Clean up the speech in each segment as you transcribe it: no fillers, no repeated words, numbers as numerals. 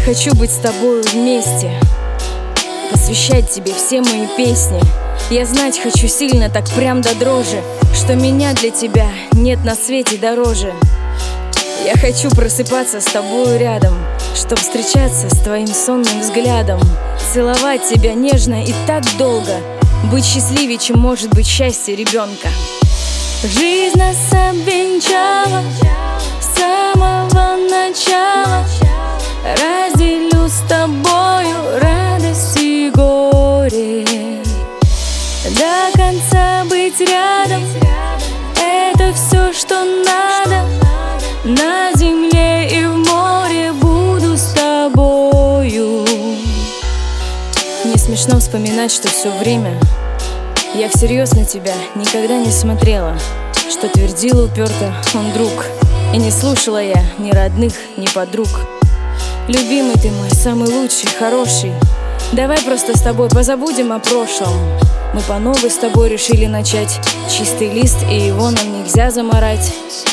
хочу быть с тобою вместе, посвящать тебе все мои песни. Я знать хочу сильно, так прям до дрожи, что меня для тебя нет на свете дороже. Я хочу просыпаться с тобою рядом, чтоб встречаться с твоим сонным взглядом, целовать тебя нежно и так долго, быть счастливее, чем может быть счастье ребенка. Жизнь нас обвенчала с самого начала. Разделю с тобою радость и горе. До конца быть рядом — это все, что надо. На земле и в море буду с тобою. Мне смешно вспоминать, что все время я всерьез на тебя никогда не смотрела, что твердила уперто он друг, и не слушала я ни родных, ни подруг. Любимый ты мой, самый лучший, хороший, давай просто с тобой позабудем о прошлом. Мы по новой с тобой решили начать чистый лист, и его нам нельзя замарать.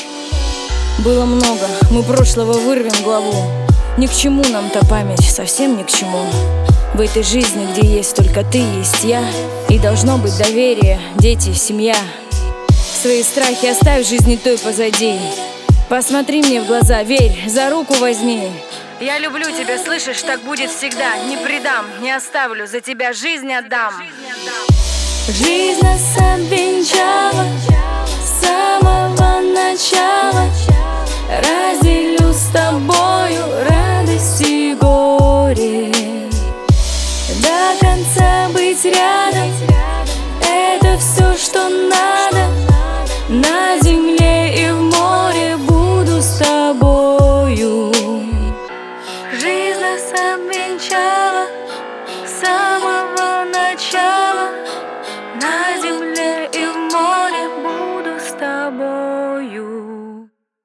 Было много, мы прошлого вырвем главу. Ни к чему нам та память, совсем ни к чему. В этой жизни, где есть только ты, есть я, и должно быть доверие, дети, семья. Свои страхи оставь в жизни той позади. Посмотри мне в глаза, верь, за руку возьми. Я люблю тебя, слышишь, так будет всегда. Не предам, не оставлю, за тебя жизнь отдам. Жизнь нас обвенчала с самого начала. Разделю с тобою радость и горе. До конца быть рядом — это все, что надо. На земле и в море буду с тобою. Жизнь нас обвенчала.